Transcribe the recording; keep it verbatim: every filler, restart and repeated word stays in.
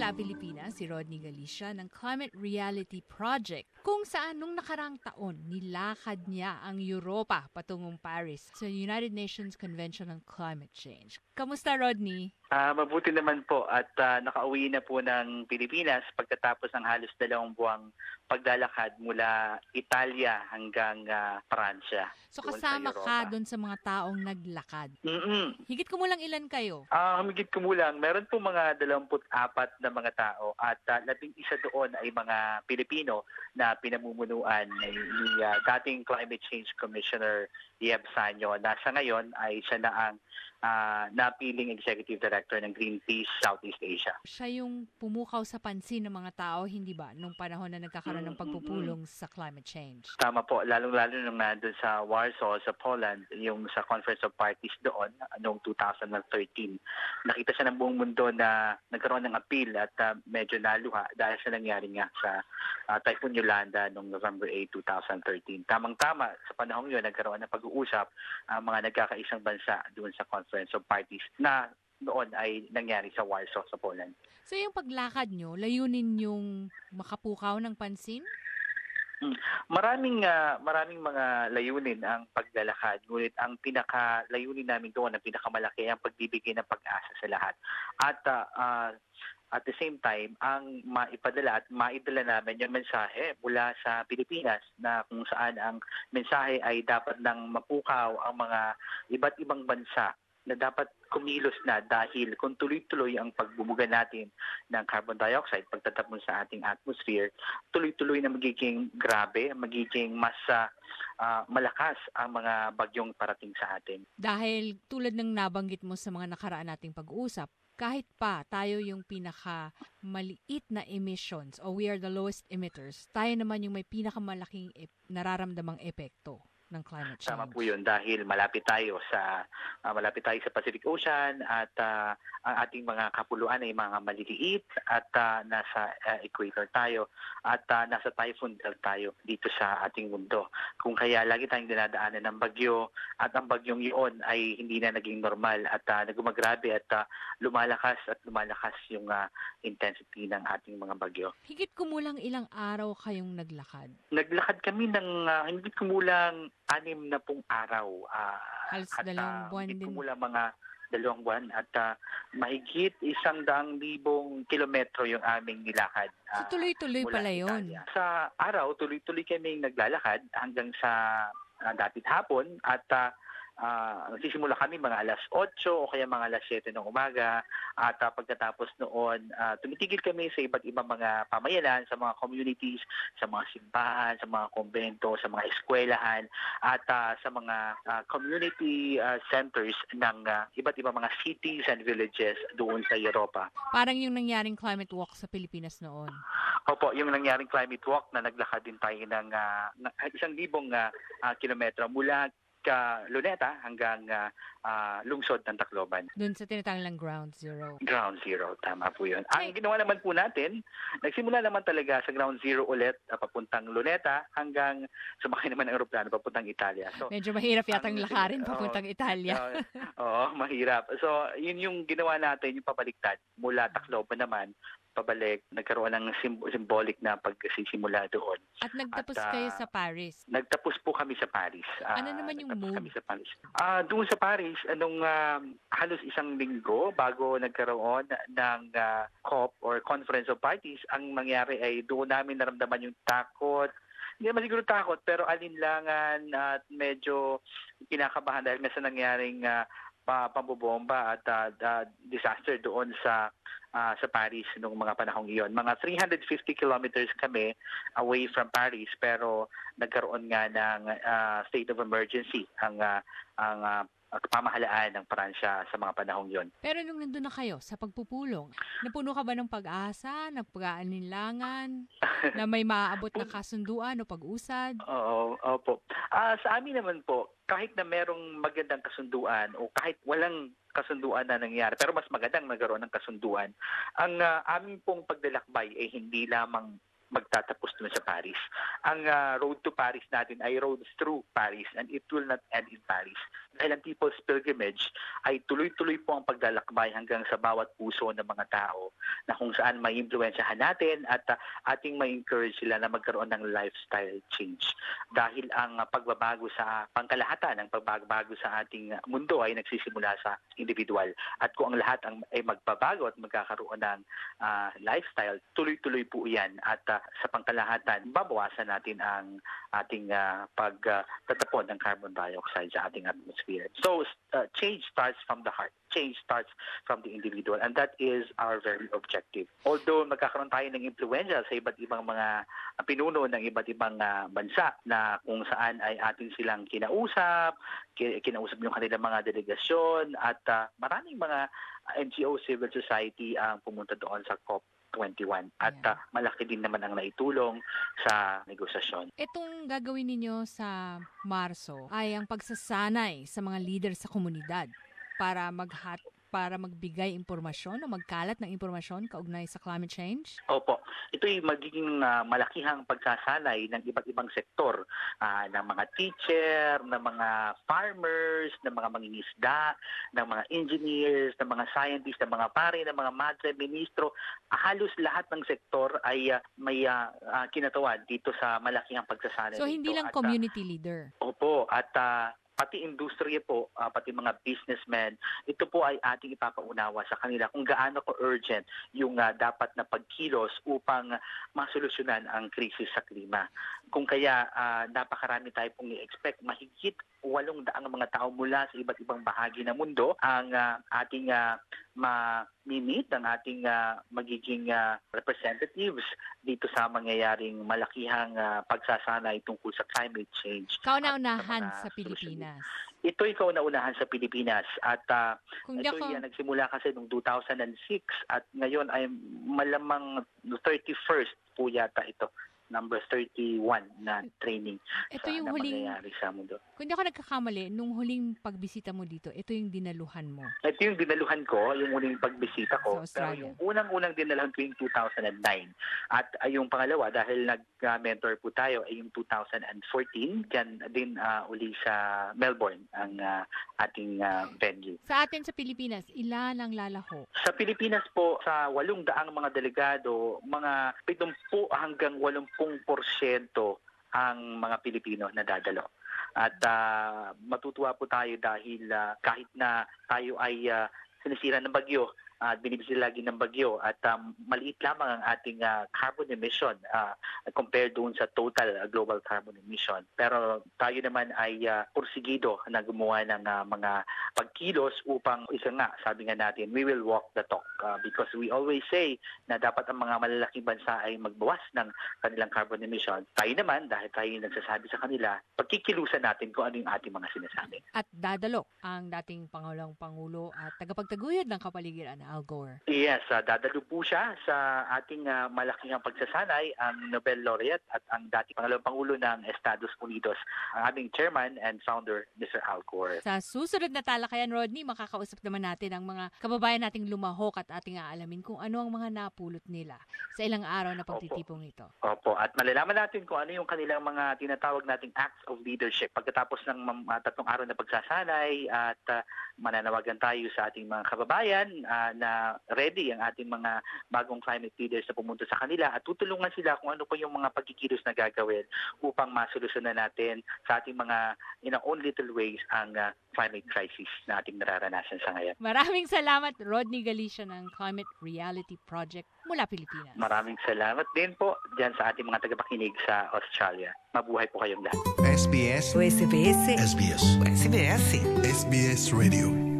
mula Pilipinas si Rodney Galicia ng Climate Reality Project kung saan nung nakarang taon nilakad niya ang Europa patungong Paris sa United Nations Convention on Climate Change. Kamusta, Rodney? Uh, mabuti naman po at uh, nakauwi na po ng Pilipinas pagkatapos ng halos dalawang buwang paglalakad mula Italia hanggang uh, Pransya. So kasama ka doon sa mga taong naglakad? Mm-mm. Higit kumulang ilan kayo? Ah, uh, higit kumulang. Meron po mga dalawampu't apat na mga tao at uh, labing isa doon ay mga Pilipino na pinamumunuan ni, ni uh, dating Climate Change Commissioner Yeb Sanyo na sa ngayon ay siya na ang uh, napiling Executive Director ng Greenpeace Southeast Asia. Siya yung pumukaw sa pansin ng mga tao, hindi ba? Nung panahon na nagkakaroon ng pagpupulong sa climate change. Tama po. Lalong-lalo nung nandun sa Warsaw, sa Poland, yung sa Conference of Parties doon, noong two thousand thirteen. Nakita siya ng buong mundo na nagkaroon ng appeal at uh, medyo naluha dahil sa nangyari nga sa uh, Typhoon Yolanda noong November eighth, two thousand thirteen. Tamang-tama, sa panahon yun, nagkaroon ng pag-uusap ang uh, mga nagkakaisang bansa doon sa Conference of Parties na noon ay nangyari sa Warsaw, sa Poland. So yung paglakad nyo, layunin yung makapukaw ng pansin? Hmm. Maraming uh, maraming mga layunin ang paglalakad. Ngunit ang pinaka-layunin namin doon, ang pinakamalaki, ang pagbibigay ng pag-asa sa lahat. At uh, uh, at the same time, ang maipadala at maidala namin yung mensahe mula sa Pilipinas na kung saan ang mensahe ay dapat nang mapukaw ang mga iba't ibang bansa na dapat kumilos na dahil kung tuloy-tuloy ang pagbubuga natin ng carbon dioxide, pagtatapon sa ating atmosphere, tuloy-tuloy na magiging grabe, magiging mas uh, uh, malakas ang mga bagyong parating sa atin. Dahil tulad ng nabanggit mo sa mga nakaraan nating pag-uusap, kahit pa tayo yung pinakamaliit na emissions o we are the lowest emitters, tayo naman yung may pinakamalaking ep- nararamdamang epekto ng climate change. Tama po yun dahil malapit tayo sa uh, malapit tayo sa Pacific Ocean at uh, ang ating mga kapuluan ay mga maliliit at uh, nasa uh, equator tayo at uh, nasa typhoon belt tayo dito sa ating mundo. Kung kaya lagi tayong dinadaanan ng bagyo at ang bagyong iyon ay hindi na naging normal at uh, nagumagrabe at uh, lumalakas at lumalakas yung uh, intensity ng ating mga bagyo. Higit kumulang ilang araw kayong naglakad? Naglakad kami ng uh, higit kumulang anim na pong araw. Uh, Halos at, dalawang uh, buwan din. Kumula mga dalawang buwan at uh, mahigit isang daang libong kilometro yung aming nilakad. Uh, so tuloy-tuloy pala yun? Sa araw, tuloy-tuloy kaming naglalakad hanggang sa uh, dapit hapon at uh, Uh, nagsisimula kami mga alas otso o kaya mga alas siyete ng umaga at uh, pagkatapos noon uh, tumitigil kami sa iba't ibang mga pamayanan, sa mga communities, sa mga simbahan, sa mga kumbento, sa mga eskwelahan at uh, sa mga uh, community uh, centers ng uh, iba't ibang mga cities and villages doon sa Europa. Parang yung nangyaring climate walk sa Pilipinas noon. Opo, yung nangyaring climate walk na naglakad din tayo ng uh, isang libong uh, uh, kilometro mula ka Luneta hanggang uh, uh, lungsod ng Tacloban. Doon sa tinatanglang Ground Zero. Ground Zero, tama po yun. Okay. Ang ginawa naman po natin, nagsimula naman talaga sa Ground Zero ulit, uh, papuntang Luneta hanggang sumakay naman ng aeroplano papuntang Italia. So, medyo mahirap yatang lakarin papuntang uh, Italia. Oo, uh, uh, mahirap. So, yun yung ginawa natin, yung pabaliktad mula Tacloban naman, pabalik, nagkaroon ng sim- symbolic na pagsisimula doon. At nagtapos At, uh, kayo sa Paris? Nagtapos po kami sa Paris. Uh, ano naman yung mood? Kami sa Paris. Uh, doon sa Paris, anong uh, halos isang linggo bago nagkaroon ng uh, C O P or Conference of Parties, ang nangyari ay doon namin naramdaman yung takot. Hindi naman siguro takot, pero alinlangan at medyo kinakabahan dahil nga sa nangyaring uh, pambobomba at uh, uh, disaster doon sa Uh, sa Paris noong mga panahong iyon. Mga three hundred fifty kilometers kami away from Paris pero nagkaroon nga ng uh, state of emergency ang uh, ang uh, pamahalaan ng Pransya sa mga panahong iyon. Pero nung nandun na kayo sa pagpupulong, napuno ka ba ng pag-asa, nagpag-aalinlangan, na may maaabot na kasunduan o pag-usad? Oo, opo. Uh, sa amin naman po, kahit na merong magandang kasunduan o kahit walang kasunduan na nangyari, pero mas magandang nagkaroon ng kasunduan, ang uh, aming pong paglalakbay ay hindi lamang magtatapos dun sa Paris. Ang uh, road to Paris natin ay road through Paris and it will not end in Paris. dahil ang People's Pilgrimage ay tuloy-tuloy po ang paglalakbay hanggang sa bawat puso ng mga tao na kung saan may impluwensyahan natin at uh, ating may encourage sila na magkaroon ng lifestyle change. Dahil ang uh, pagbabago sa pangkalahatan, ang pagbabago sa ating mundo ay nagsisimula sa individual. At kung ang lahat ang, ay magbabago at magkakaroon ng uh, lifestyle, tuloy-tuloy po yan. At uh, sa pangkalahatan, babawasan natin ang ating uh, pagtatapon uh, ng carbon dioxide sa ating atmosphere. So, uh, change starts from the heart. Change starts from the individual. And that is our very objective. Although magkakaroon tayo ng impluensya sa iba't ibang mga pinuno ng iba't ibang uh, bansa na kung saan ay atin silang kinausap, kinausap yung kanilang mga delegasyon at uh, maraming mga N G O, civil society ang pumunta doon sa COP twenty-one. At yeah. uh, malaki din naman ang naitulong sa negosasyon. Itong gagawin ninyo sa Marso ay ang pagsasanay sa mga leader sa komunidad para maghat para magbigay impormasyon o magkalat ng impormasyon kaugnay sa climate change? Opo. Ito'y magiging uh, malakihang pagsasanay ng iba't ibang sektor, uh, ng mga teacher, ng mga farmers, ng mga mangingisda, ng mga engineers, ng mga scientists, ng mga pare, ng mga madre, ministro. Halos lahat ng sektor ay uh, may uh, uh, kinatawan dito sa malakihang pagsasanay. So, hindi dito. lang at, community uh, leader? Opo. At uh, pati industriya po, uh, pati mga businessmen, ito po ay ating ipapaunawa sa kanila kung gaano ko urgent yung uh, dapat na pagkilos upang masolusyonan ang krisis sa klima. Kung kaya uh, napakarami tayo pong i-expect, mahigit walong daang mga tao mula sa iba't ibang bahagi ng mundo ang uh, ating uh, ma-meet, ang ating uh, magiging uh, representatives dito sa mangyayaring malakihang uh, pagsasanay tungkol sa climate change. Kauna-unahan sa, sa Pilipinas. Ito'y kauna-unahan sa Pilipinas at uh, ito'y ako... uh, nagsimula kasi noong two thousand six at ngayon ay malamang thirty-first po yata ito. Number thirty-one na training ito sa, yung na huling, mangyayari sa mundo. Kung hindi ako nagkakamali, nung huling pagbisita mo dito, ito yung dinaluhan mo. Ito yung dinaluhan ko, yung huling pagbisita ko. Sa Australia. Pero yung unang-unang dinaluhan ko yung two thousand nine. At uh, yung pangalawa, dahil nag-mentor po tayo, ay yung two thousand fourteen, dyan din uh, uli sa Melbourne, ang uh, ating uh, venue. Sa atin sa Pilipinas, ilan ang lalaho? Sa Pilipinas po, sa walong daang mga delegado, mga pitumpu hanggang walumpung porsyento ang mga Pilipino na dadalo. At uh, matutuwa po tayo dahil uh, kahit na tayo ay uh, sinisira ng bagyo at uh, binibisi lagi ng bagyo at um, maliit lamang ang ating uh, carbon emission uh, compared doon sa total uh, global carbon emission. Pero tayo naman ay uh, porsigido na gumawa ng uh, mga pagkilos upang isa nga, sabi nga natin, we will walk the talk uh, because we always say na dapat ang mga malalaking bansa ay magbawas ng kanilang carbon emission. Tayo naman, dahil tayo nagsasabi sa kanila, pagkikilusan natin kung ano yung ating mga sinasabi. At dadalo ang dating Pangulong Pangulo at tagapagtaguyod ng kapaligiran na Al Gore. Yes, uh, dadalo po siya sa ating uh, malaking pagsasanay, ang Nobel laureate at ang dating Pangulong Pangulo ng Estados Unidos, ang aming chairman and founder, Mister Al Gore. Sa susunod na talakayan, Rodney, makakausap naman natin ang mga kababayan nating lumahok at ating aalamin kung ano ang mga napulot nila sa ilang araw na pagtitipong ito. Opo, at malalaman natin kung ano yung kanilang mga tinatawag nating acts of leadership. Pagkatapos ng uh, tatlong araw na pagsasanay at uh, mananawagan tayo sa ating mga kababayan uh, na ready ang ating mga bagong climate leaders na pumunta sa kanila at tutulungan sila kung ano po yung mga pagkikilos na gagawin upang masolusyonan natin sa ating mga in our own little ways ang uh, climate crisis na ating nararanasan sa ngayon. Maraming salamat, Rodney Galicia ng Climate Reality Project mula Pilipinas. Maraming salamat din po dyan sa ating mga tagapakinig sa Australia. Mabuhay po kayong lahat. S B S. O S B S. S B S. O S B S. S B S Radio.